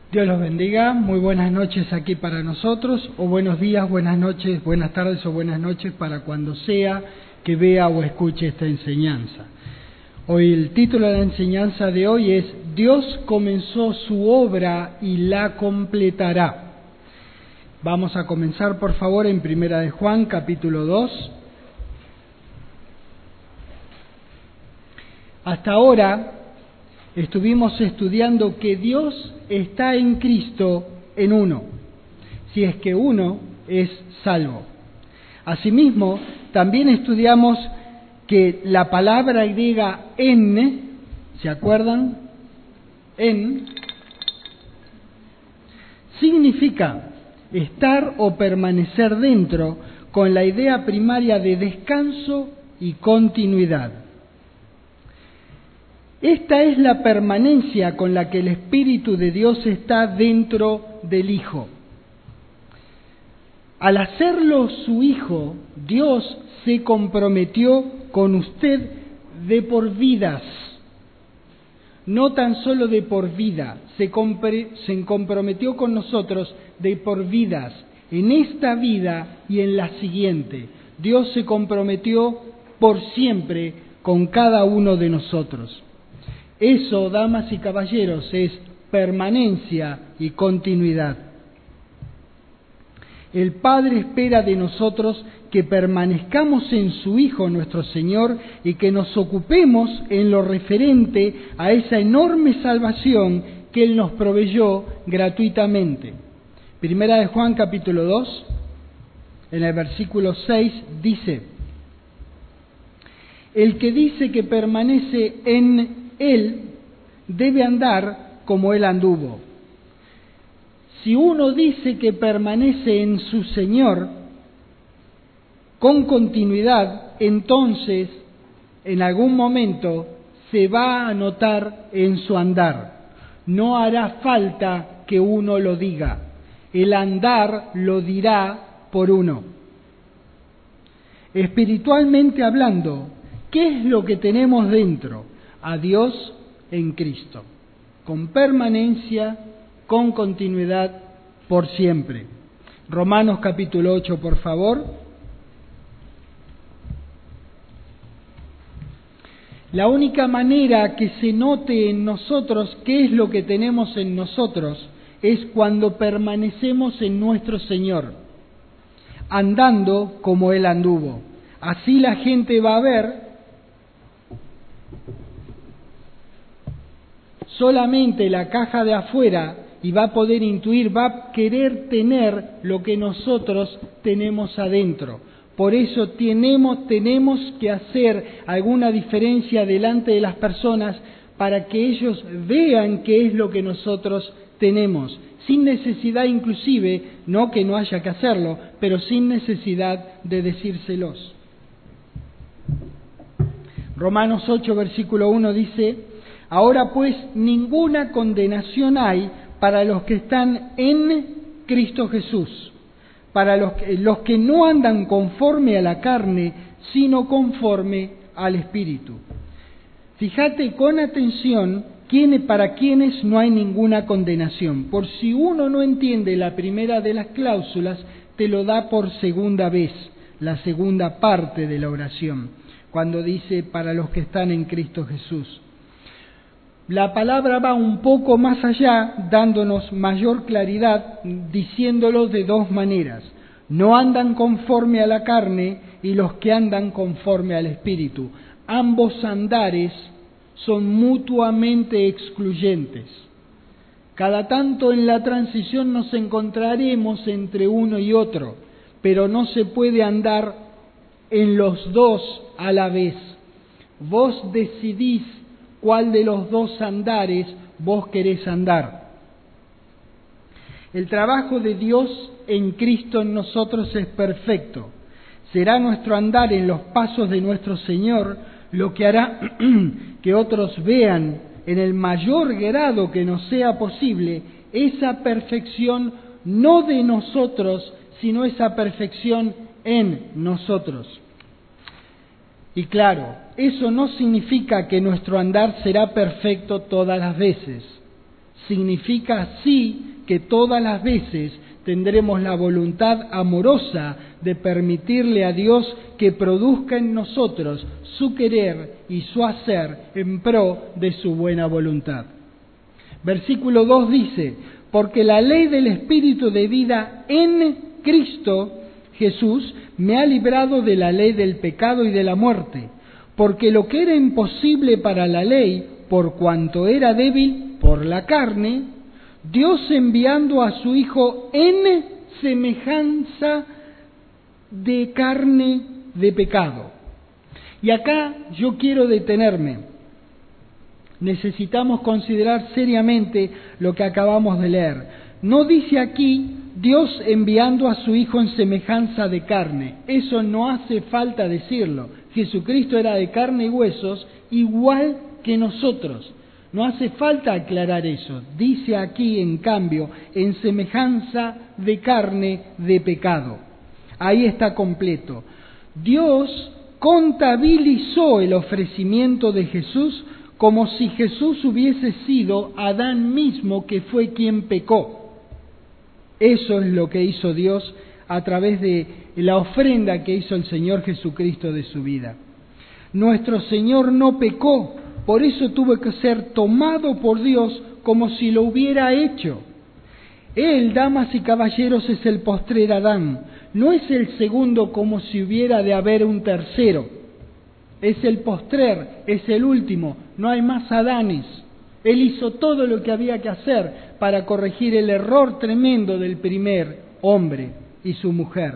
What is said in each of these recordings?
Dios los bendiga, muy buenas noches aquí para nosotros, o buenos días, buenas noches, buenas tardes o buenas noches para cuando sea que vea o escuche esta enseñanza. Hoy el título de la enseñanza de hoy es Dios comenzó su obra y la completará. Vamos a comenzar por favor en Primera de Juan, capítulo 2. Hasta ahora estuvimos estudiando que Dios está en Cristo en uno, si es que uno es salvo. Asimismo, también estudiamos que la palabra griega en, ¿se acuerdan? En significa estar o permanecer dentro, con la idea primaria de descanso y continuidad. Esta es la permanencia con la que el Espíritu de Dios está dentro del Hijo. Al hacerlo su Hijo, Dios se comprometió con usted de por vidas. No tan solo de por vida, se comprometió con nosotros de por vidas, en esta vida y en la siguiente. Dios se comprometió por siempre con cada uno de nosotros. Eso, damas y caballeros, es permanencia y continuidad. El Padre espera de nosotros que permanezcamos en su Hijo nuestro Señor y que nos ocupemos en lo referente a esa enorme salvación que Él nos proveyó gratuitamente. Primera de Juan capítulo 2, en el versículo 6 dice: el que dice que permanece en Él debe andar como Él anduvo. Si uno dice que permanece en su Señor con continuidad, entonces en algún momento se va a notar en su andar. No hará falta que uno lo diga. El andar lo dirá por uno. Espiritualmente hablando, ¿qué es lo que tenemos dentro? A Dios en Cristo, con permanencia, con continuidad, por siempre. Romanos capítulo 8, por favor. La única manera que se note en nosotros qué es lo que tenemos en nosotros es cuando permanecemos en nuestro Señor, andando como Él anduvo. Así la gente va a ver solamente la caja de afuera y va a poder intuir, va a querer tener lo que nosotros tenemos adentro. Por eso tenemos que hacer alguna diferencia delante de las personas para que ellos vean qué es lo que nosotros tenemos, sin necesidad inclusive, no que no haya que hacerlo, pero sin necesidad de decírselos. Romanos 8, versículo 1 dice: ahora pues ninguna condenación hay para los que están en Cristo Jesús, para los que no andan conforme a la carne, sino conforme al Espíritu. Fíjate con atención para quienes no hay ninguna condenación. Por si uno no entiende la primera de las cláusulas, te lo da por segunda vez, la segunda parte de la oración, cuando dice para los que están en Cristo Jesús. La palabra va un poco más allá, dándonos mayor claridad, diciéndolo de dos maneras. No andan conforme a la carne y los que andan conforme al Espíritu. Ambos andares son mutuamente excluyentes. Cada tanto en la transición nos encontraremos entre uno y otro, pero no se puede andar en los dos a la vez. Vos decidís cuál de los dos andares vos querés andar. El trabajo de Dios en Cristo en nosotros es perfecto. Será nuestro andar en los pasos de nuestro Señor lo que hará que otros vean en el mayor grado que nos sea posible esa perfección no de nosotros, sino esa perfección en nosotros. Y claro, eso no significa que nuestro andar será perfecto todas las veces. Significa sí que todas las veces tendremos la voluntad amorosa de permitirle a Dios que produzca en nosotros su querer y su hacer en pro de su buena voluntad. Versículo 2 dice: porque la ley del Espíritu de vida en Cristo Jesús me ha librado de la ley del pecado y de la muerte, porque lo que era imposible para la ley, por cuanto era débil por la carne, Dios enviando a su Hijo en semejanza de carne de pecado. Y acá yo quiero detenerme. Necesitamos considerar seriamente lo que acabamos de leer. No dice aquí Dios enviando a su Hijo en semejanza de carne. Eso no hace falta decirlo. Jesucristo era de carne y huesos, igual que nosotros. No hace falta aclarar eso. Dice aquí, en cambio, en semejanza de carne de pecado. Ahí está completo. Dios contabilizó el ofrecimiento de Jesús como si Jesús hubiese sido Adán mismo, que fue quien pecó. Eso es lo que hizo Dios a través de la ofrenda que hizo el Señor Jesucristo de su vida. Nuestro Señor no pecó, por eso tuvo que ser tomado por Dios como si lo hubiera hecho. Él, damas y caballeros, es el postrer Adán, no es el segundo como si hubiera de haber un tercero. Es el postrer, es el último, no hay más Adanes. Él hizo todo lo que había que hacer para corregir el error tremendo del primer hombre y su mujer.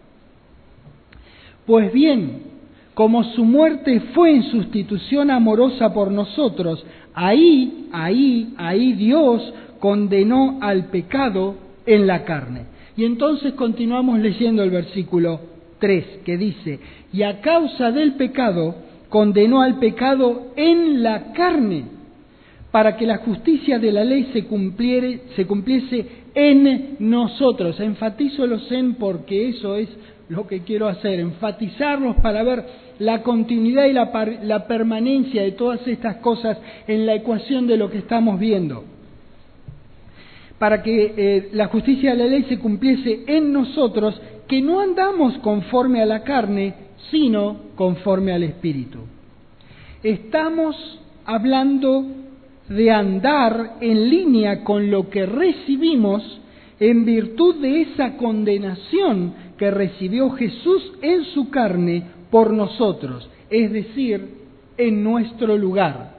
Pues bien, como su muerte fue en sustitución amorosa por nosotros, ahí Dios condenó al pecado en la carne. Y entonces continuamos leyendo el versículo 3, que dice: y a causa del pecado condenó al pecado en la carne, para que la justicia de la ley se cumpliese en nosotros. Enfatizo los en porque eso es lo que quiero hacer, enfatizarlos para ver la continuidad y la permanencia de todas estas cosas en la ecuación de lo que estamos viendo. Para que la justicia de la ley se cumpliese en nosotros, que no andamos conforme a la carne, sino conforme al Espíritu. Estamos hablando de andar en línea con lo que recibimos en virtud de esa condenación que recibió Jesús en su carne por nosotros, es decir, en nuestro lugar.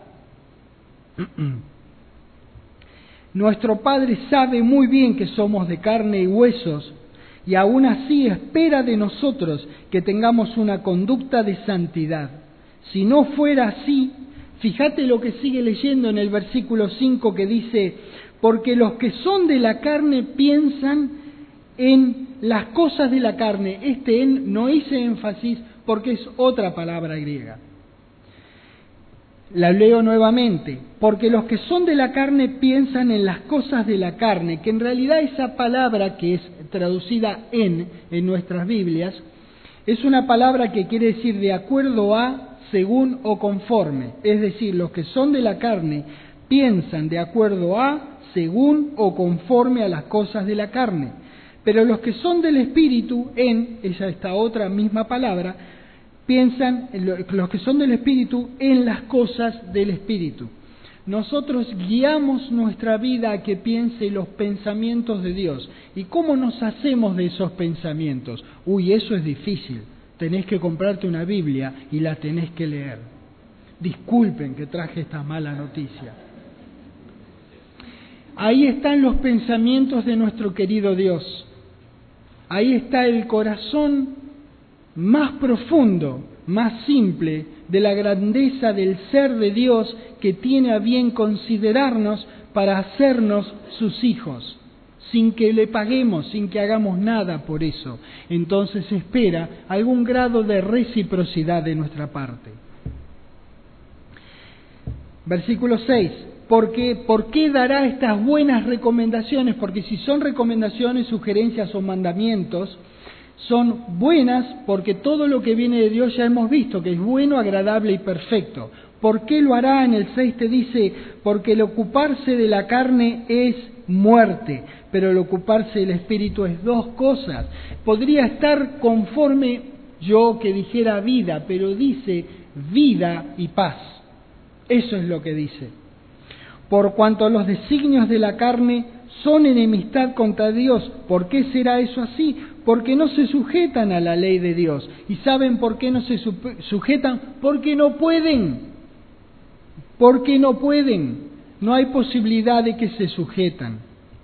Nuestro Padre sabe muy bien que somos de carne y huesos, y aún así espera de nosotros que tengamos una conducta de santidad. Si no fuera así, fíjate lo que sigue leyendo en el versículo 5, que dice: porque los que son de la carne piensan en las cosas de la carne. No hice énfasis porque es otra palabra griega. La leo nuevamente: porque los que son de la carne piensan en las cosas de la carne, que en realidad esa palabra que es traducida en nuestras Biblias, es una palabra que quiere decir de acuerdo a, según o conforme. Es decir, los que son de la carne piensan de acuerdo a, según o conforme a las cosas de la carne. Pero los que son del Espíritu, esta otra misma palabra, piensan, los que son del Espíritu, en las cosas del Espíritu. Nosotros guiamos nuestra vida a que piense los pensamientos de Dios. ¿Y cómo nos hacemos de esos pensamientos? Eso es difícil. Tenés que comprarte una Biblia y la tenés que leer. Disculpen que traje esta mala noticia. Ahí están los pensamientos de nuestro querido Dios. Ahí está el corazón más profundo, más simple, de la grandeza del ser de Dios, que tiene a bien considerarnos para hacernos sus hijos, sin que le paguemos, sin que hagamos nada por eso. Entonces espera algún grado de reciprocidad de nuestra parte. Versículo 6. ¿Por qué dará estas buenas recomendaciones? Porque si son recomendaciones, sugerencias o mandamientos, son buenas porque todo lo que viene de Dios ya hemos visto que es bueno, agradable y perfecto. ¿Por qué lo hará? En el 6 te dice, porque el ocuparse de la carne es muerte, pero el ocuparse del espíritu es dos cosas. Podría estar conforme yo que dijera vida, pero dice vida y paz. Eso es lo que dice. Por cuanto los designios de la carne son enemistad contra Dios. ¿Por qué será eso así? Porque no se sujetan a la ley de Dios. ¿Y saben por qué no se sujetan? Porque no pueden. Porque no pueden. No hay posibilidad de que se sujetan.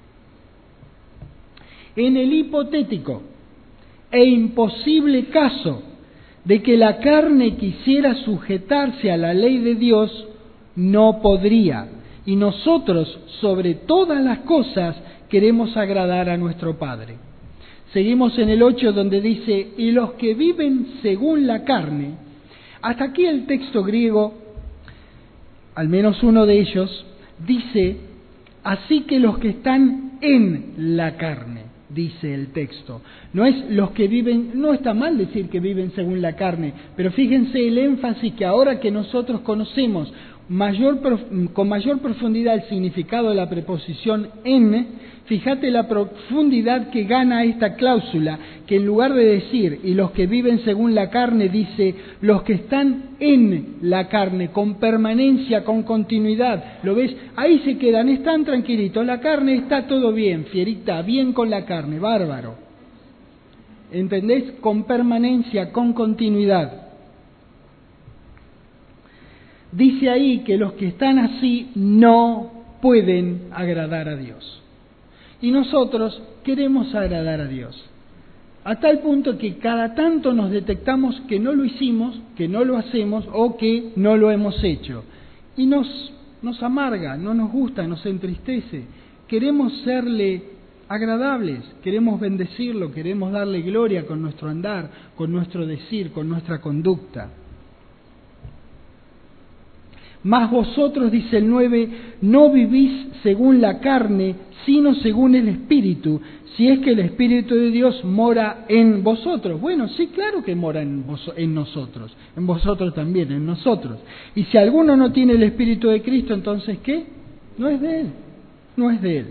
En el hipotético e imposible caso de que la carne quisiera sujetarse a la ley de Dios, no podría. Y nosotros, sobre todas las cosas, queremos agradar a nuestro Padre. Seguimos en el 8 donde dice, y los que viven según la carne. Hasta aquí el texto griego, al menos uno de ellos, dice, así que los que están en la carne, dice el texto. No es los que viven, no está mal decir que viven según la carne, pero fíjense el énfasis que ahora que nosotros conocemos con mayor profundidad el significado de la preposición en, fíjate la profundidad que gana esta cláusula, que en lugar de decir, y los que viven según la carne, dice, los que están en la carne, con permanencia, con continuidad. ¿Lo ves? Ahí se quedan, están tranquilitos, la carne está todo bien, fierita, bien con la carne, bárbaro. ¿Entendés? Con permanencia, con continuidad. Dice ahí que los que están así no pueden agradar a Dios. Y nosotros queremos agradar a Dios. A tal punto que cada tanto nos detectamos que no lo hicimos, que no lo hacemos o que no lo hemos hecho. Y nos amarga, no nos gusta, nos entristece. Queremos serle agradables, queremos bendecirlo, queremos darle gloria con nuestro andar, con nuestro decir, con nuestra conducta. Mas vosotros, dice el 9, no vivís según la carne, sino según el Espíritu, si es que el Espíritu de Dios mora en vosotros. Bueno, sí, claro que mora en nosotros, en vosotros también, en nosotros. Y si alguno no tiene el Espíritu de Cristo, entonces, ¿qué? No es de Él, no es de Él.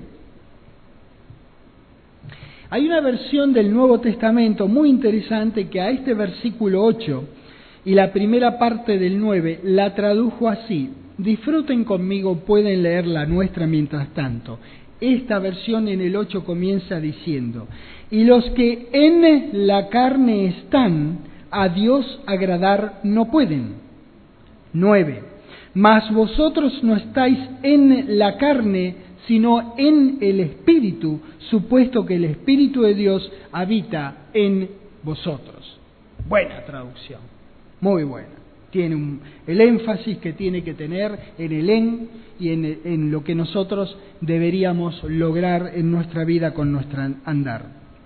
Hay una versión del Nuevo Testamento muy interesante que a este versículo 8 y la primera parte del 9 la tradujo así. Disfruten conmigo, pueden leer la nuestra mientras tanto. Esta versión en el 8 comienza diciendo, y los que en la carne están, a Dios agradar no pueden. 9. Mas vosotros no estáis en la carne, sino en el Espíritu, supuesto que el Espíritu de Dios habita en vosotros. Buena traducción. Muy buena. Tiene el énfasis que tiene que tener en el en y en lo que nosotros deberíamos lograr en nuestra vida con nuestro andar.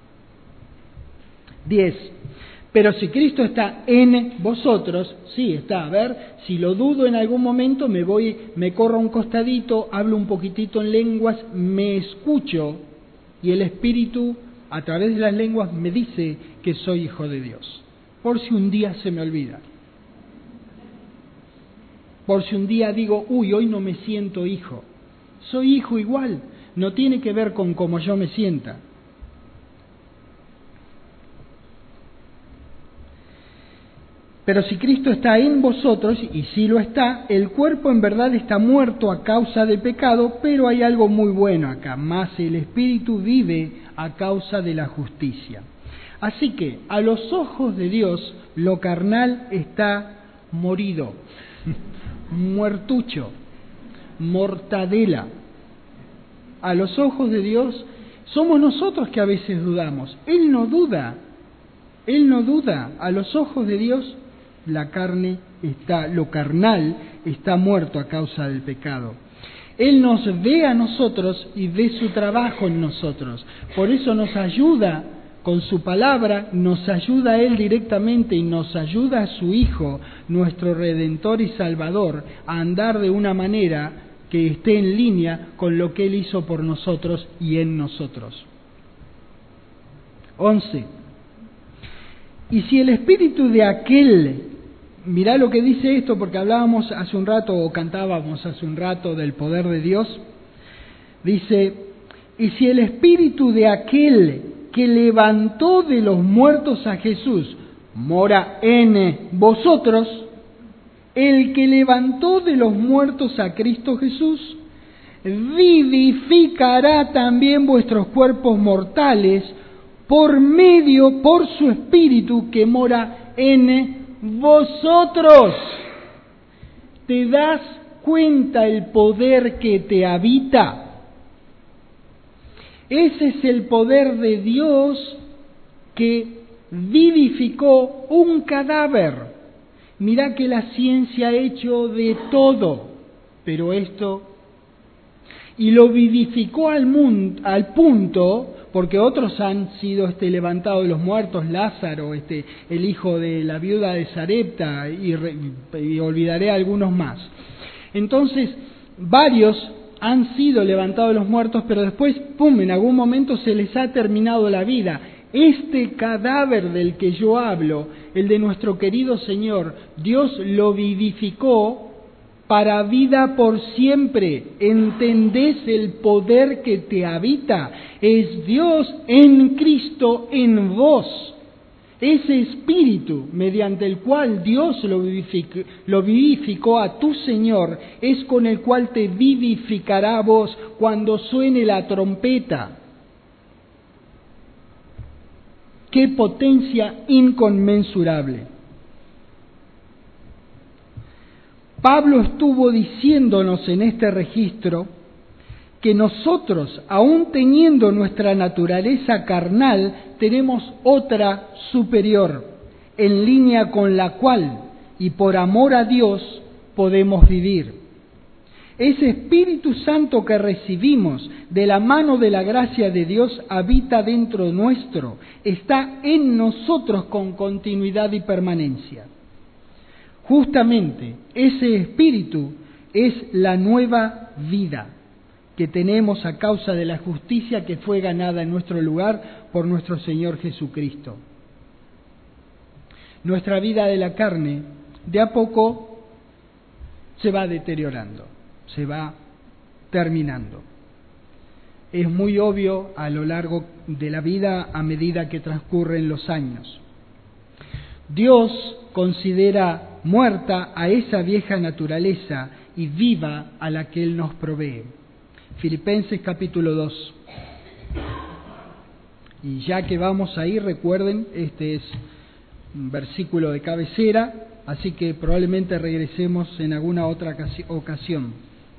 10. Pero si Cristo está en vosotros, sí está, a ver, si lo dudo en algún momento me corro a un costadito, hablo un poquitito en lenguas, me escucho y el Espíritu a través de las lenguas me dice que soy hijo de Dios. Por si un día se me olvida. Por si un día digo, hoy no me siento hijo. Soy hijo igual, no tiene que ver con cómo yo me sienta. Pero si Cristo está en vosotros, y sí lo está, el cuerpo en verdad está muerto a causa del pecado, pero hay algo muy bueno acá, más el Espíritu vive a causa de la justicia. Así que, a los ojos de Dios, lo carnal está morido, muertucho, mortadela. A los ojos de Dios, somos nosotros que a veces dudamos. Él no duda. A los ojos de Dios, la carne está, lo carnal está muerto a causa del pecado. Él nos ve a nosotros y ve su trabajo en nosotros. Por eso nos ayuda con su palabra, nos ayuda a Él directamente y nos ayuda a su Hijo, nuestro Redentor y Salvador, a andar de una manera que esté en línea con lo que Él hizo por nosotros y en nosotros. 11. Y si el espíritu de aquel mirá lo que dice esto, porque hablábamos hace un rato, o cantábamos hace un rato, del poder de Dios. Dice, y si el espíritu de aquel que levantó de los muertos a Jesús mora en vosotros, el que levantó de los muertos a Cristo Jesús, vivificará también vuestros cuerpos mortales por su espíritu que mora en vosotros. ¿Te das cuenta el poder que te habita? Ese es el poder de Dios que vivificó un cadáver. Mirá que la ciencia ha hecho de todo, pero y lo vivificó al punto, porque otros han sido levantados de los muertos, Lázaro, el hijo de la viuda de Sarepta, y olvidaré algunos más. Entonces, varios han sido levantados de los muertos, pero después, en algún momento se les ha terminado la vida. Este cadáver del que yo hablo, el de nuestro querido Señor, Dios lo vivificó para vida por siempre. ¿Entendés el poder que te habita? Es Dios en Cristo en vos. Ese espíritu mediante el cual Dios lo vivificó a tu Señor es con el cual te vivificará a vos cuando suene la trompeta. ¡Qué potencia inconmensurable! Pablo estuvo diciéndonos en este registro que nosotros, aun teniendo nuestra naturaleza carnal, tenemos otra superior, en línea con la cual, y por amor a Dios, podemos vivir. Ese Espíritu Santo que recibimos de la mano de la gracia de Dios habita dentro nuestro, está en nosotros con continuidad y permanencia. Justamente ese Espíritu es la nueva vida que tenemos a causa de la justicia que fue ganada en nuestro lugar por nuestro Señor Jesucristo. Nuestra vida de la carne de a poco se va deteriorando, se va terminando. Es muy obvio a lo largo de la vida a medida que transcurren los años. Dios considera muerta a esa vieja naturaleza y viva a la que Él nos provee. Filipenses capítulo 2. Y ya que vamos ahí, recuerden, este es un versículo de cabecera, así que probablemente regresemos en alguna otra ocasión.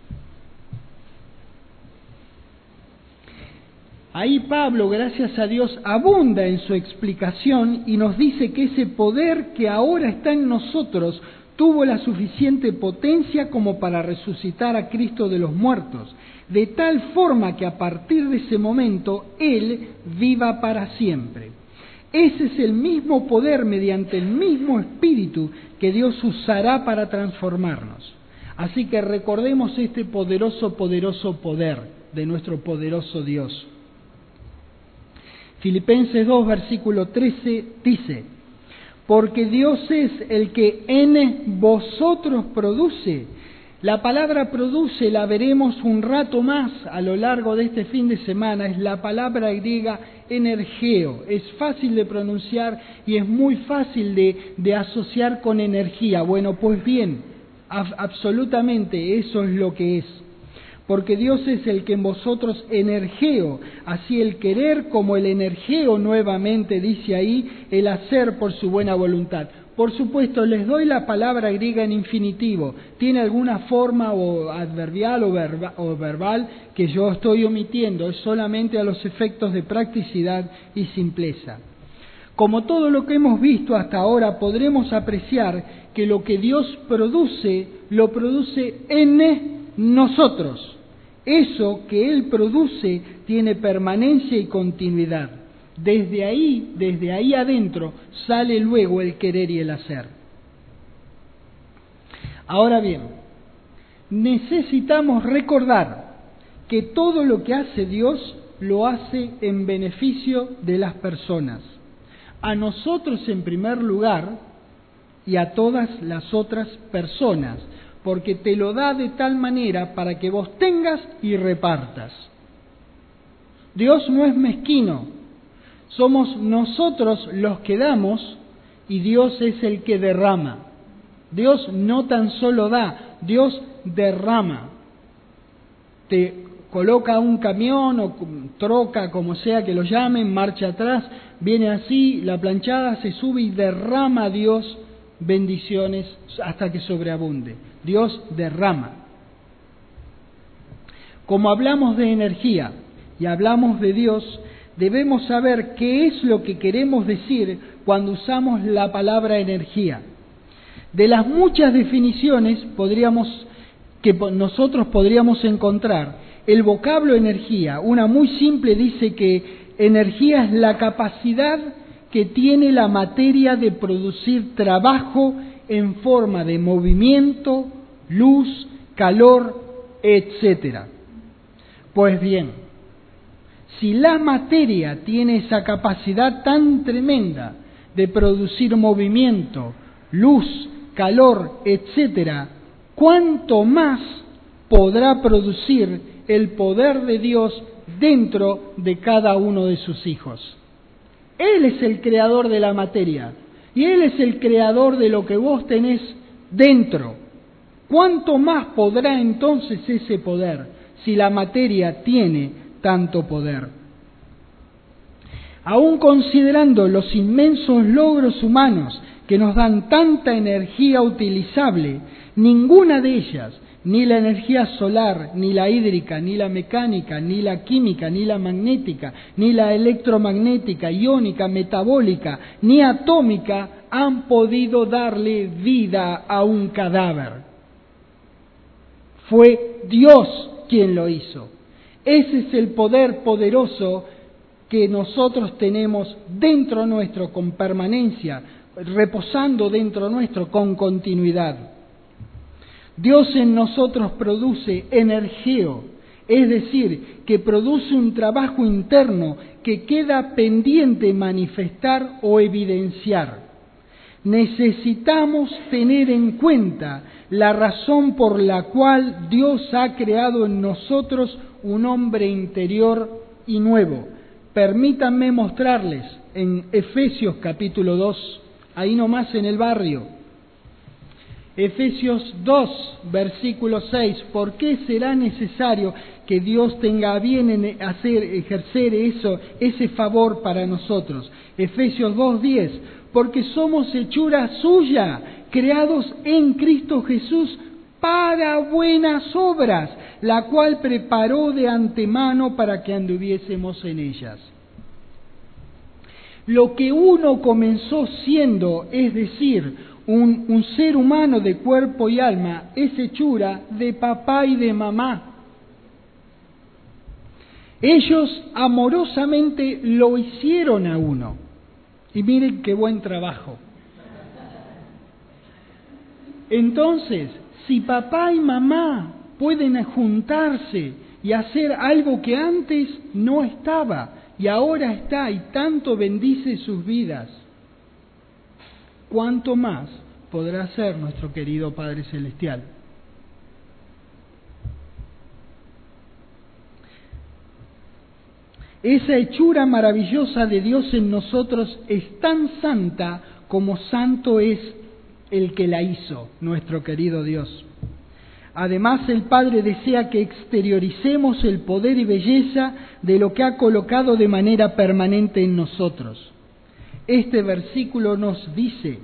Ahí Pablo, gracias a Dios, abunda en su explicación y nos dice que ese poder que ahora está en nosotros tuvo la suficiente potencia como para resucitar a Cristo de los muertos, de tal forma que a partir de ese momento Él viva para siempre. Ese es el mismo poder mediante el mismo Espíritu que Dios usará para transformarnos. Así que recordemos este poderoso poder de nuestro poderoso Dios. Filipenses 2, versículo 13 dice: porque Dios es el que en vosotros produce. La palabra produce la veremos un rato más a lo largo de este fin de semana. Es la palabra griega energeo. Es fácil de pronunciar y es muy fácil de asociar con energía. Bueno, pues bien, absolutamente eso es lo que es. Porque Dios es el que en vosotros energeo, así el querer como el energeo nuevamente, dice ahí, el hacer por su buena voluntad. Por supuesto, les doy la palabra griega en infinitivo. Tiene alguna forma o adverbial o verbal que yo estoy omitiendo. Es solamente a los efectos de practicidad y simpleza. Como todo lo que hemos visto hasta ahora, podremos apreciar que lo que Dios produce, lo produce en nosotros. Eso que Él produce tiene permanencia y continuidad. Desde ahí adentro, sale luego el querer y el hacer. Ahora bien, necesitamos recordar que todo lo que hace Dios lo hace en beneficio de las personas. A nosotros en primer lugar y a todas las otras personas, porque te lo da de tal manera para que vos tengas y repartas. Dios no es mezquino, somos nosotros los que damos y Dios es el que derrama. Dios no tan solo da, Dios derrama. Te coloca un camión o troca, como sea que lo llamen, marcha atrás, viene así, la planchada se sube y derrama a Dios bendiciones hasta que sobreabunde. Dios derrama. Como hablamos de energía y hablamos de Dios, debemos saber qué es lo que queremos decir cuando usamos la palabra energía. De las muchas definiciones que nosotros podríamos encontrar, el vocablo energía, una muy simple, dice que energía es la capacidad que tiene la materia de producir trabajo en forma de movimiento, luz, calor, etc. Pues bien, si la materia tiene esa capacidad tan tremenda de producir movimiento, luz, calor, etc., ¿cuánto más podrá producir el poder de Dios dentro de cada uno de sus hijos? Él es el creador de la materia y Él es el creador de lo que vos tenés dentro. ¿Cuánto más podrá entonces ese poder si la materia tiene tanto poder? Aún considerando los inmensos logros humanos que nos dan tanta energía utilizable, ninguna de ellas, ni la energía solar, ni la hídrica, ni la mecánica, ni la química, ni la magnética, ni la electromagnética, iónica, metabólica, ni atómica, han podido darle vida a un cadáver. Fue Dios quien lo hizo. Ese es el poder poderoso que nosotros tenemos dentro nuestro con permanencia, reposando dentro nuestro con continuidad. Dios en nosotros produce energeo, es decir, que produce un trabajo interno que queda pendiente manifestar o evidenciar. Necesitamos tener en cuenta la razón por la cual Dios ha creado en nosotros un hombre interior y nuevo. Permítanme mostrarles en Efesios capítulo 2, ahí nomás en el barrio. Efesios 2, versículo 6. ¿Por qué será necesario que Dios tenga a bien en ejercer ese favor para nosotros? Efesios 2, 10. Porque somos hechura suya, creados en Cristo Jesús para buenas obras, la cual preparó de antemano para que anduviésemos en ellas. Lo que uno comenzó siendo, es decir, un ser humano de cuerpo y alma, es hechura de papá y de mamá. Ellos amorosamente lo hicieron a uno. Y miren qué buen trabajo. Entonces, si papá y mamá pueden juntarse y hacer algo que antes no estaba y ahora está y tanto bendice sus vidas, ¿cuánto más podrá hacer nuestro querido Padre Celestial? Esa hechura maravillosa de Dios en nosotros es tan santa como santo es el que la hizo, nuestro querido Dios. Además, el Padre desea que exterioricemos el poder y belleza de lo que ha colocado de manera permanente en nosotros. Este versículo nos dice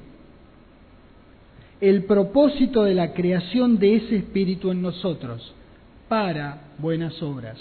el propósito de la creación de ese espíritu en nosotros, para buenas obras.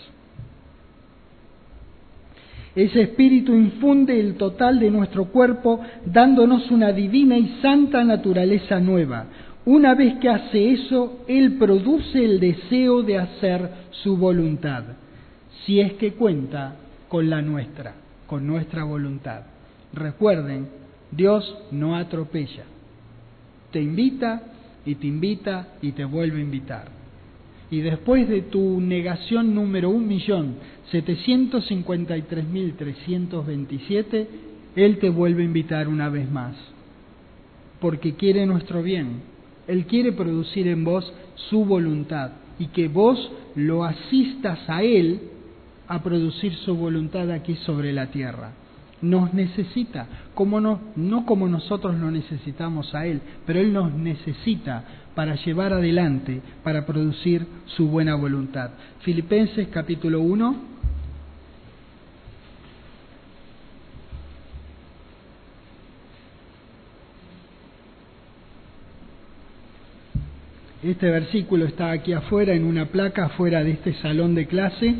Ese espíritu infunde el total de nuestro cuerpo, dándonos una divina y santa naturaleza nueva. Una vez que hace eso, Él produce el deseo de hacer su voluntad, si es que cuenta con la nuestra, con nuestra voluntad. Recuerden, Dios no atropella. Te invita y te vuelve a invitar. Y después de tu negación número 1.753.327, Él te vuelve a invitar una vez más. porque quiere nuestro bien. Él quiere producir en vos su voluntad y que vos lo asistas a Él a producir su voluntad aquí sobre la tierra. Nos necesita, no como nosotros lo necesitamos a Él, pero Él nos necesita para llevar adelante, para producir su buena voluntad. Filipenses capítulo 1. Este versículo está aquí afuera, en una placa afuera de este salón de clase,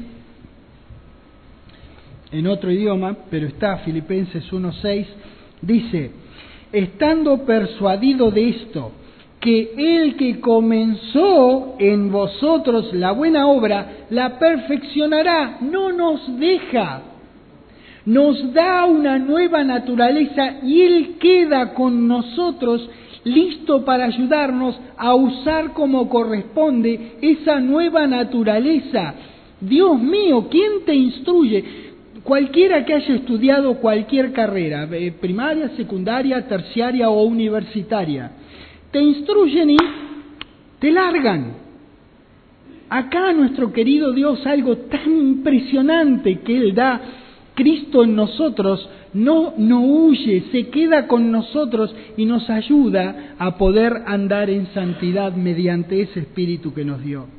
en otro idioma, pero está Filipenses 1:6, dice: estando persuadido de esto, que el que comenzó en vosotros la buena obra, la perfeccionará, no nos deja, nos da una nueva naturaleza y Él queda con nosotros listo para ayudarnos a usar como corresponde esa nueva naturaleza. Dios mío, ¿quién te instruye? Cualquiera que haya estudiado cualquier carrera, primaria, secundaria, terciaria o universitaria, te instruyen y te largan. Acá nuestro querido Dios, algo tan impresionante que Él da, Cristo en nosotros, no huye, se queda con nosotros y nos ayuda a poder andar en santidad mediante ese Espíritu que nos dio.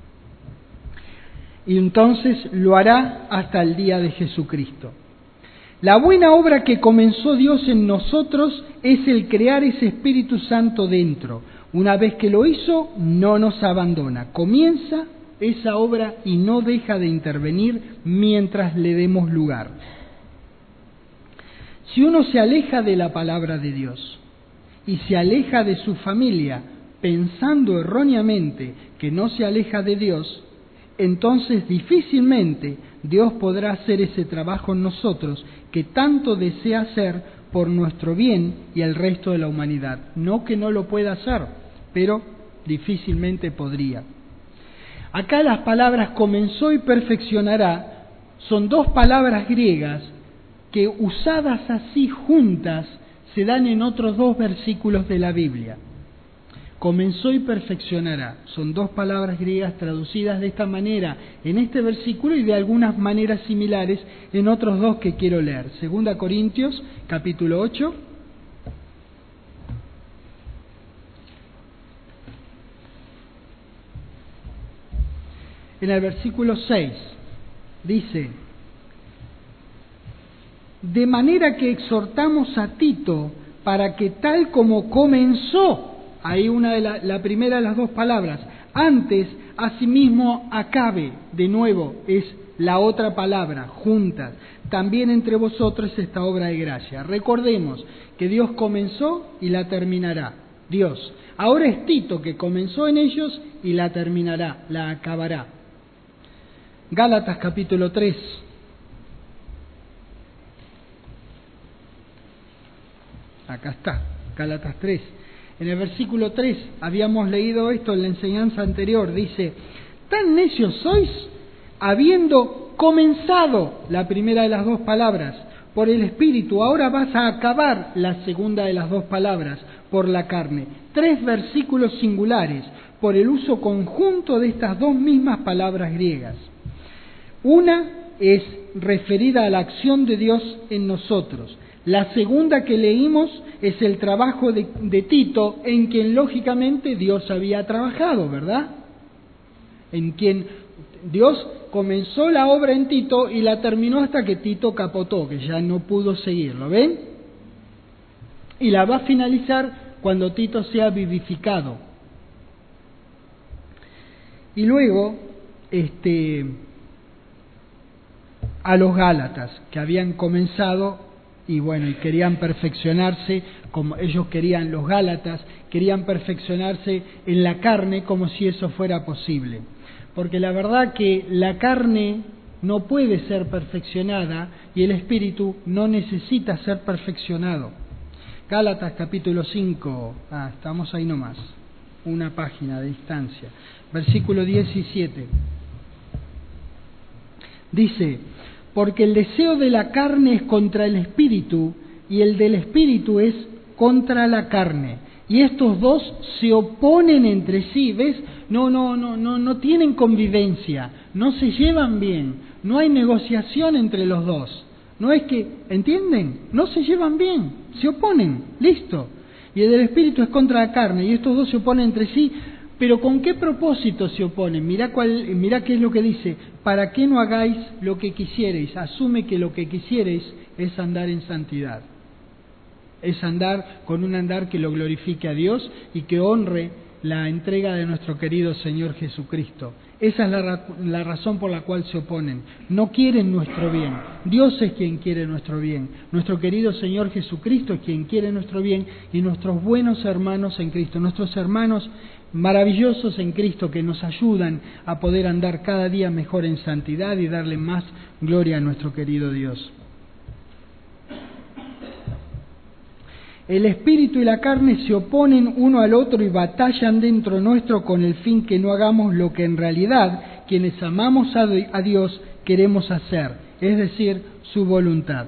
Y entonces lo hará hasta el día de Jesucristo. La buena obra que comenzó Dios en nosotros es el crear ese Espíritu Santo dentro. Una vez que lo hizo, no nos abandona. Comienza esa obra y no deja de intervenir mientras le demos lugar. Si uno se aleja de la palabra de Dios y se aleja de su familia pensando erróneamente que no se aleja de Dios, entonces difícilmente Dios podrá hacer ese trabajo en nosotros que tanto desea hacer por nuestro bien y el resto de la humanidad. No que no lo pueda hacer, pero difícilmente podría. Acá las palabras comenzó y perfeccionará son dos palabras griegas que usadas así juntas se dan en otros dos versículos de la Biblia. Comenzó y perfeccionará. Son dos palabras griegas traducidas de esta manera en este versículo y de algunas maneras similares en otros dos que quiero leer. 2 Corintios, capítulo 8. En el versículo 6 dice: de manera que exhortamos a Tito para que tal como comenzó, ahí la primera de las dos palabras, antes asimismo acabe, de nuevo es la otra palabra, juntas, también entre vosotros esta obra de gracia. Recordemos que Dios comenzó y la terminará, Dios. Ahora es Tito que comenzó en ellos y la terminará, la acabará. Gálatas capítulo 3. Acá está, Gálatas 3. En el versículo 3 habíamos leído esto en la enseñanza anterior. Dice: tan necios sois, habiendo comenzado la primera de las dos palabras por el Espíritu, ahora vas a acabar la segunda de las dos palabras por la carne. 3 versículos singulares por el uso conjunto de estas dos mismas palabras griegas. Una es referida a la acción de Dios en nosotros. La segunda que leímos es el trabajo de Tito, en quien lógicamente Dios había trabajado, ¿verdad? En quien Dios comenzó la obra en Tito y la terminó hasta que Tito capotó, que ya no pudo seguirlo, ¿ven? Y la va a finalizar cuando Tito sea vivificado. Y luego, a los Gálatas, que habían comenzado y querían perfeccionarse, como ellos querían, los Gálatas, querían perfeccionarse en la carne como si eso fuera posible. Porque la verdad que la carne no puede ser perfeccionada y el espíritu no necesita ser perfeccionado. Gálatas capítulo 5, estamos ahí nomás, una página de distancia, versículo 17. Dice: porque el deseo de la carne es contra el espíritu y el del espíritu es contra la carne. Y estos dos se oponen entre sí, ¿ves? No tienen convivencia, no se llevan bien, no hay negociación entre los dos. No es que, ¿entienden? No se llevan bien, se oponen, listo. Y el del espíritu es contra la carne, y estos dos se oponen entre sí, pero ¿con qué propósito se oponen? Mirá qué es lo que dice: para que no hagáis lo que quisierais. Asume que lo que quisierais es andar en santidad. Es andar con un andar que lo glorifique a Dios y que honre la entrega de nuestro querido Señor Jesucristo. Esa es la razón por la cual se oponen. No quieren nuestro bien. Dios es quien quiere nuestro bien. Nuestro querido Señor Jesucristo es quien quiere nuestro bien, y nuestros buenos hermanos en Cristo, nuestros hermanos maravillosos en Cristo, que nos ayudan a poder andar cada día mejor en santidad y darle más gloria a nuestro querido Dios. El espíritu y la carne se oponen uno al otro y batallan dentro nuestro con el fin que no hagamos lo que en realidad quienes amamos a Dios queremos hacer, es decir, su voluntad.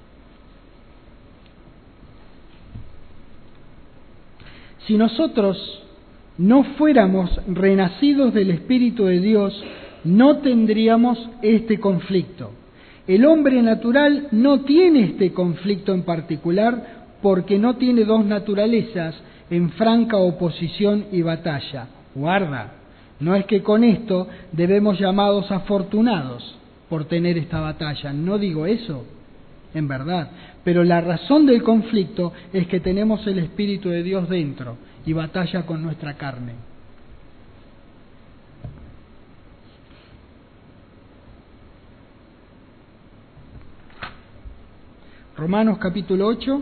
Si nosotros no fuéramos renacidos del Espíritu de Dios, no tendríamos este conflicto. El hombre natural no tiene este conflicto en particular, porque no tiene dos naturalezas en franca oposición y batalla. Guarda, no es que con esto debemos llamados afortunados por tener esta batalla, no digo eso, en verdad, pero la razón del conflicto es que tenemos el Espíritu de Dios dentro y batalla con nuestra carne. Romanos capítulo 8.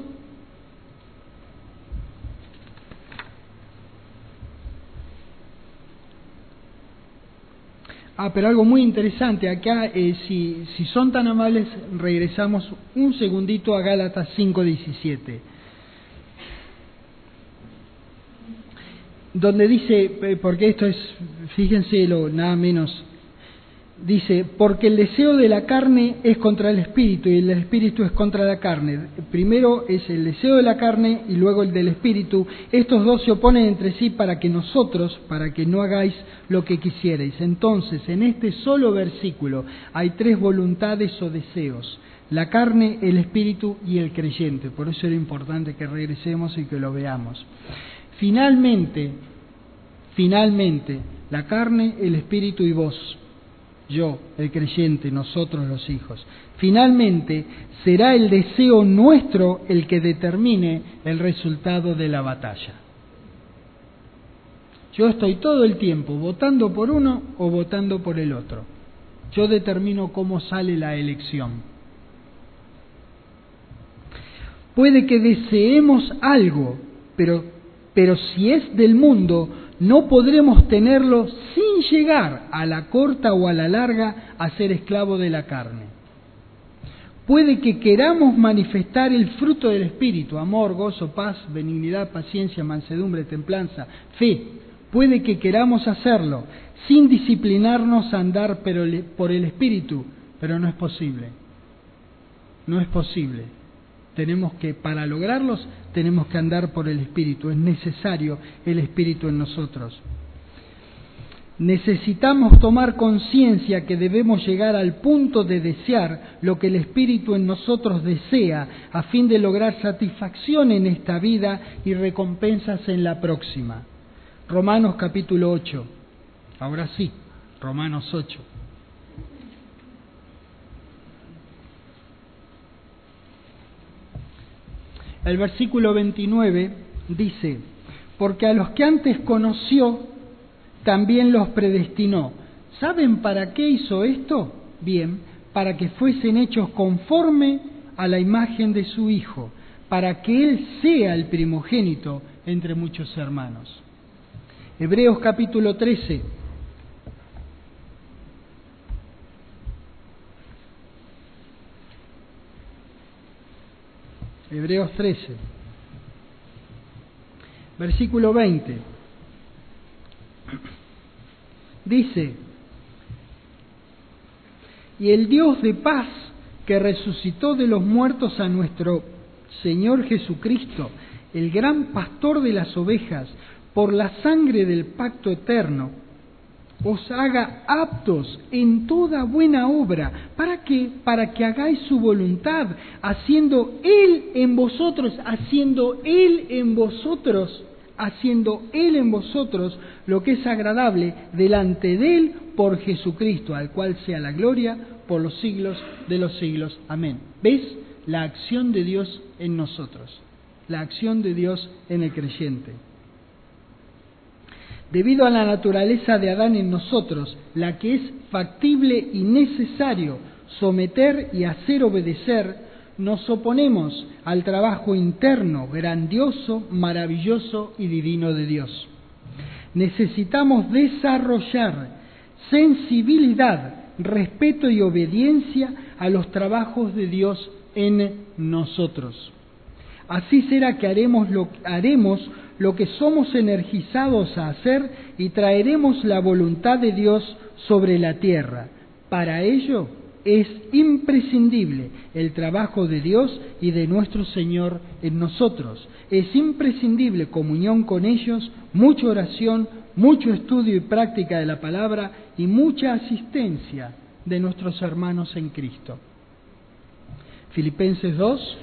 Pero algo muy interesante, acá, si son tan amables, regresamos un segundito a Gálatas 5:17, donde dice, porque esto es, fíjense nada menos, dice: porque el deseo de la carne es contra el espíritu y el del espíritu es contra la carne. Primero es el deseo de la carne y luego el del espíritu. Estos dos se oponen entre sí para que no hagáis lo que quisierais. Entonces, en este solo versículo hay tres voluntades o deseos: la carne, el espíritu y el creyente. Por eso era importante que regresemos y que lo veamos. Finalmente, la carne, el espíritu y vos, yo, el creyente, nosotros los hijos. Finalmente, será el deseo nuestro el que determine el resultado de la batalla. Yo estoy todo el tiempo votando por uno o votando por el otro. Yo determino cómo sale la elección. Puede que deseemos algo, pero si es del mundo, no podremos tenerlo sin llegar a la corta o a la larga a ser esclavo de la carne. Puede que queramos manifestar el fruto del Espíritu: amor, gozo, paz, benignidad, paciencia, mansedumbre, templanza, fe. Puede que queramos hacerlo sin disciplinarnos a andar por el Espíritu, pero no es posible. No es posible. Para lograrlos, tenemos que andar por el Espíritu. Es necesario el Espíritu en nosotros. Necesitamos tomar conciencia que debemos llegar al punto de desear lo que el Espíritu en nosotros desea, a fin de lograr satisfacción en esta vida y recompensas en la próxima. Romanos capítulo 8. Ahora sí, Romanos 8. El versículo 29 dice: porque a los que antes conoció, también los predestinó. ¿Saben para qué hizo esto? Bien, para que fuesen hechos conforme a la imagen de su Hijo, para que Él sea el primogénito entre muchos hermanos. Hebreos capítulo 13. Hebreos 13, versículo 20, dice: y el Dios de paz, que resucitó de los muertos a nuestro Señor Jesucristo, el gran pastor de las ovejas, por la sangre del pacto eterno, os haga aptos en toda buena obra. ¿Para qué? Para que hagáis su voluntad, haciendo Él en vosotros lo que es agradable delante de Él por Jesucristo, al cual sea la gloria por los siglos de los siglos. Amén. ¿Ves? La acción de Dios en nosotros, la acción de Dios en el creyente. Debido a la naturaleza de Adán en nosotros, la que es factible y necesario someter y hacer obedecer, nos oponemos al trabajo interno, grandioso, maravilloso y divino de Dios. Necesitamos desarrollar sensibilidad, respeto y obediencia a los trabajos de Dios en nosotros. Así será que haremos lo que somos energizados a hacer y traeremos la voluntad de Dios sobre la tierra. Para ello es imprescindible el trabajo de Dios y de nuestro Señor en nosotros. Es imprescindible comunión con ellos, mucha oración, mucho estudio y práctica de la palabra y mucha asistencia de nuestros hermanos en Cristo. Filipenses 2,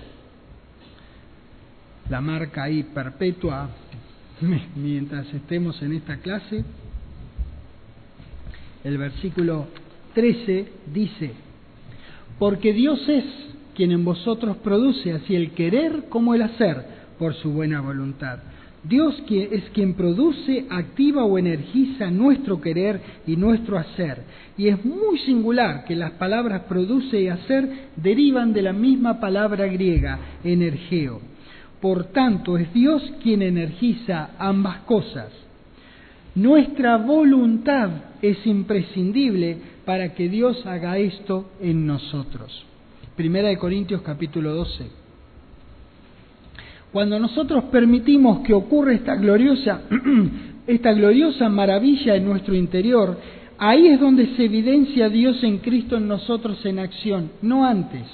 la marca ahí perpetua mientras estemos en esta clase. El versículo 13 dice: porque Dios es quien en vosotros produce así el querer como el hacer por su buena voluntad. Dios es quien produce, activa o energiza nuestro querer y nuestro hacer. Y es muy singular que las palabras produce y hacer derivan de la misma palabra griega, energeo. Por tanto, es Dios quien energiza ambas cosas. Nuestra voluntad es imprescindible para que Dios haga esto en nosotros. Primera de Corintios capítulo 12. Cuando nosotros permitimos que ocurra esta gloriosa maravilla en nuestro interior, ahí es donde se evidencia Dios en Cristo en nosotros en acción, no antes.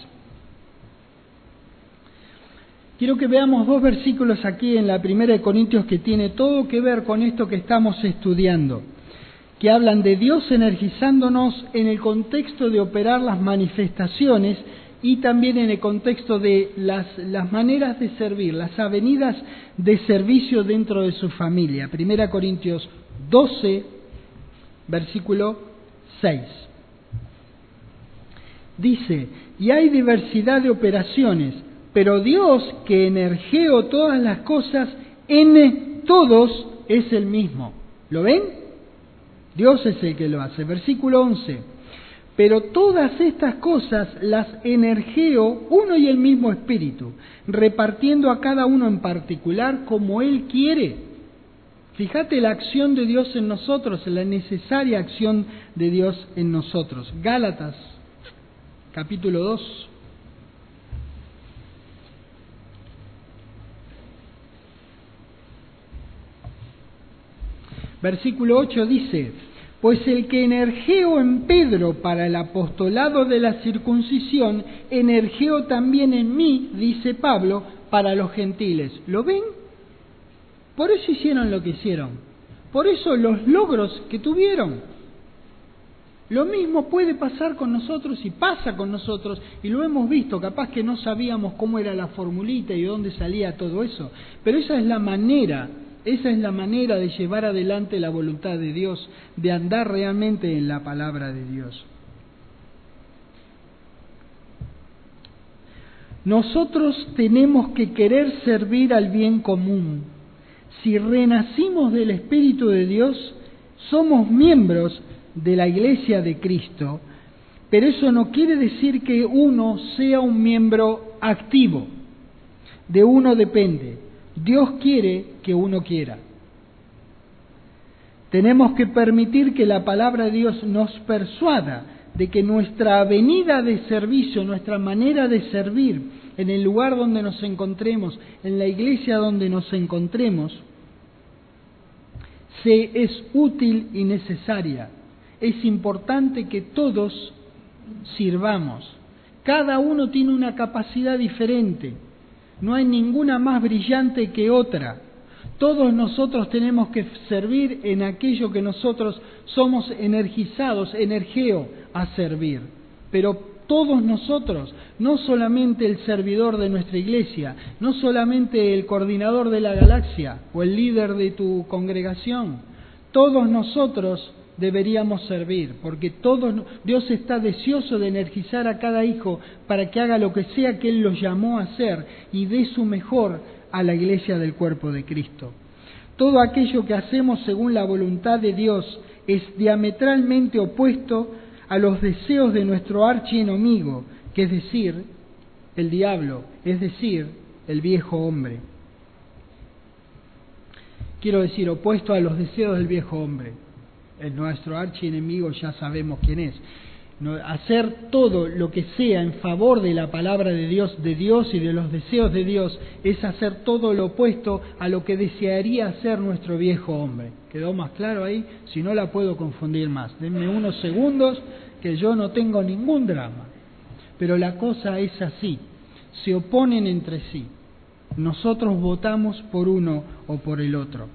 Quiero que veamos dos versículos aquí en la Primera de Corintios que tiene todo que ver con esto que estamos estudiando, que hablan de Dios energizándonos en el contexto de operar las manifestaciones y también en el contexto de las maneras de servir, las avenidas de servicio dentro de su familia. Primera Corintios 12, versículo 6. Dice: y hay diversidad de operaciones, pero Dios, que energió todas las cosas en todos, es el mismo. ¿Lo ven? Dios es el que lo hace. Versículo 11. Pero todas estas cosas las energió uno y el mismo Espíritu, repartiendo a cada uno en particular como Él quiere. Fíjate la acción de Dios en nosotros, la necesaria acción de Dios en nosotros. Gálatas, capítulo 2. Versículo 8 dice: pues el que energió en Pedro para el apostolado de la circuncisión, energió también en mí, dice Pablo, para los gentiles. ¿Lo ven? Por eso hicieron lo que hicieron. Por eso los logros que tuvieron. Lo mismo puede pasar con nosotros y pasa con nosotros, y lo hemos visto. Capaz que no sabíamos cómo era la formulita y de dónde salía todo eso, pero esa es la manera de llevar adelante la voluntad de Dios, de andar realmente en la palabra de Dios. Nosotros tenemos que querer servir al bien común. Si renacimos del Espíritu de Dios, somos miembros de la Iglesia de Cristo, pero eso no quiere decir que uno sea un miembro activo. De uno depende. Dios quiere que uno quiera. Tenemos que permitir que la palabra de Dios nos persuada de que nuestra avenida de servicio, nuestra manera de servir en el lugar donde nos encontremos, en la iglesia donde nos encontremos, es útil y necesaria. Es importante que todos sirvamos. Cada uno tiene una capacidad diferente. No hay ninguna más brillante que otra. Todos nosotros tenemos que servir en aquello que nosotros somos energizados, energeo, a servir. Pero todos nosotros, no solamente el servidor de nuestra iglesia, no solamente el coordinador de la galaxia o el líder de tu congregación, todos nosotros deberíamos servir, porque Dios está deseoso de energizar a cada hijo para que haga lo que sea que Él los llamó a hacer y dé su mejor a la iglesia del cuerpo de Cristo. Todo aquello que hacemos según la voluntad de Dios es diametralmente opuesto a los deseos de nuestro archienemigo, que es decir, el diablo, es decir, el viejo hombre. Quiero decir, opuesto a los deseos del viejo hombre. Nuestro archienemigo ya sabemos quién es. Hacer todo lo que sea en favor de la palabra de Dios y de los deseos de Dios es hacer todo lo opuesto a lo que desearía hacer nuestro viejo hombre. ¿Quedó más claro ahí? Si no la puedo confundir más. Denme unos segundos que yo no tengo ningún drama. Pero la cosa es así. Se oponen entre sí. Nosotros votamos por uno o por el otro.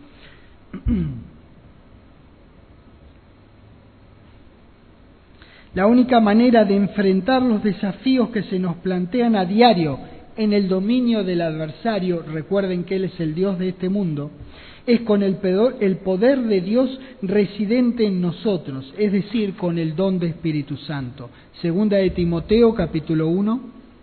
La única manera de enfrentar los desafíos que se nos plantean a diario en el dominio del adversario, recuerden que él es el Dios de este mundo, es con el poder de Dios residente en nosotros, es decir, con el don de Espíritu Santo. Segunda de Timoteo, capítulo 1.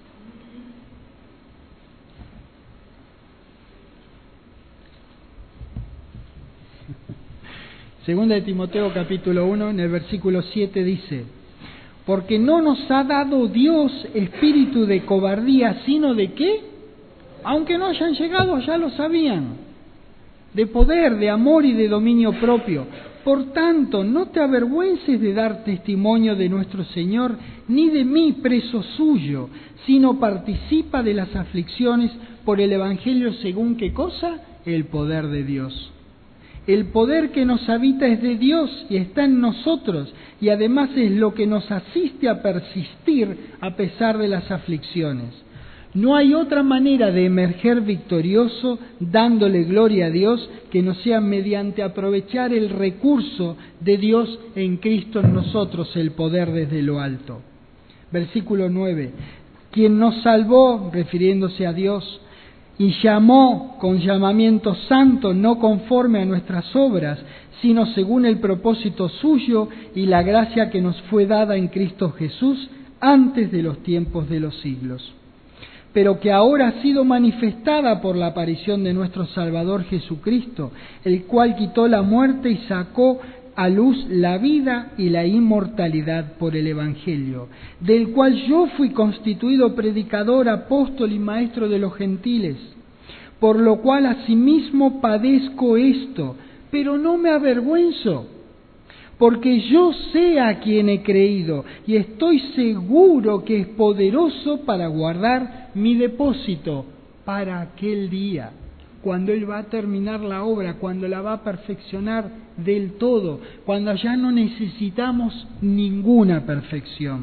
Segunda de Timoteo, capítulo 1, en el versículo 7 dice: porque no nos ha dado Dios espíritu de cobardía, sino de ¿qué? Aunque no hayan llegado, ya lo sabían. De poder, de amor y de dominio propio. Por tanto, no te avergüences de dar testimonio de nuestro Señor, ni de mí, preso suyo, sino participa de las aflicciones por el Evangelio según ¿qué cosa? El poder de Dios. El poder que nos habita es de Dios y está en nosotros, y además es lo que nos asiste a persistir a pesar de las aflicciones. No hay otra manera de emerger victorioso dándole gloria a Dios que no sea mediante aprovechar el recurso de Dios en Cristo en nosotros, el poder desde lo alto. Versículo 9. Quien nos salvó, refiriéndose a Dios, y llamó con llamamiento santo, no conforme a nuestras obras, sino según el propósito suyo y la gracia que nos fue dada en Cristo Jesús antes de los tiempos de los siglos. Pero que ahora ha sido manifestada por la aparición de nuestro Salvador Jesucristo, el cual quitó la muerte y sacó a luz la vida y la inmortalidad por el Evangelio, del cual yo fui constituido predicador, apóstol y maestro de los gentiles, por lo cual asimismo padezco esto, pero no me avergüenzo, porque yo sé a quien he creído y estoy seguro que es poderoso para guardar mi depósito para aquel día, cuando Él va a terminar la obra, cuando la va a perfeccionar del todo, cuando ya no necesitamos ninguna perfección.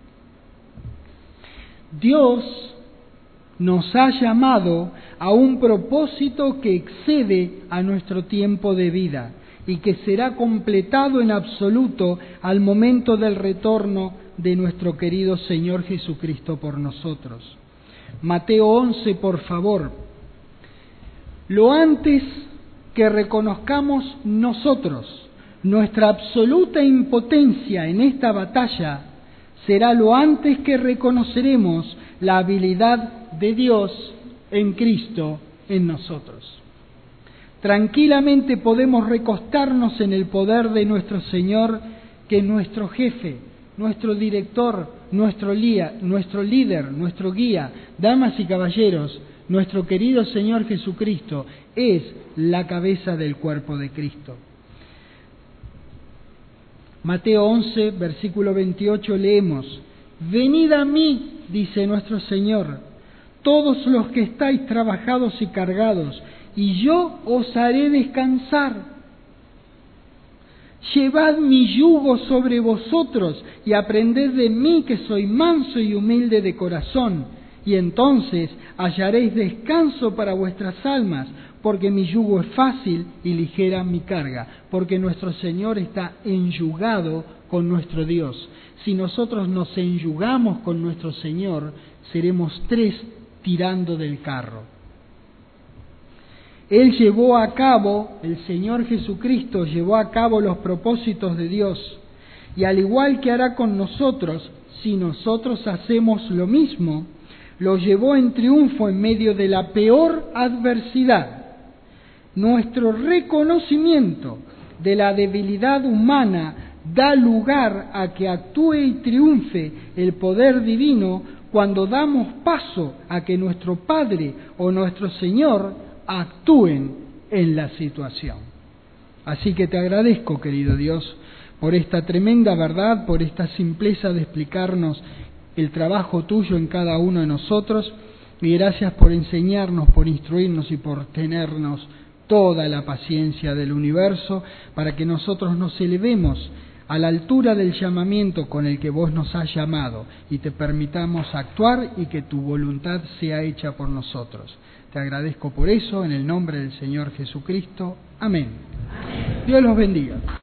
Dios nos ha llamado a un propósito que excede a nuestro tiempo de vida y que será completado en absoluto al momento del retorno de nuestro querido Señor Jesucristo por nosotros. Mateo 11, por favor. Lo antes que reconozcamos nosotros nuestra absoluta impotencia en esta batalla, será lo antes que reconoceremos la habilidad de Dios en Cristo en nosotros. Tranquilamente podemos recostarnos en el poder de nuestro Señor, que es nuestro jefe, nuestro director, nuestro líder, nuestro guía. Damas y caballeros, nuestro querido Señor Jesucristo es la cabeza del cuerpo de Cristo. Mateo 11, versículo 28 leemos: venid a mí, dice nuestro Señor, todos los que estáis trabajados y cargados, y yo os haré descansar. Llevad mi yugo sobre vosotros y aprended de mí, que soy manso y humilde de corazón, y entonces hallaréis descanso para vuestras almas, porque mi yugo es fácil y ligera mi carga, porque nuestro Señor está enyugado con nuestro Dios. Si nosotros nos enyugamos con nuestro Señor, seremos 3 tirando del carro. Él llevó a cabo, el Señor Jesucristo llevó a cabo los propósitos de Dios, y al igual que hará con nosotros, si nosotros hacemos lo mismo, lo llevó en triunfo en medio de la peor adversidad. Nuestro reconocimiento de la debilidad humana da lugar a que actúe y triunfe el poder divino cuando damos paso a que nuestro Padre o nuestro Señor actúen en la situación. Así que te agradezco, querido Dios, por esta tremenda verdad, por esta simpleza de explicarnos el trabajo tuyo en cada uno de nosotros, y gracias por enseñarnos, por instruirnos y por tenernos toda la paciencia del universo para que nosotros nos elevemos a la altura del llamamiento con el que vos nos has llamado y te permitamos actuar y que tu voluntad sea hecha por nosotros. Te agradezco por eso, en el nombre del Señor Jesucristo. Amén. Dios los bendiga.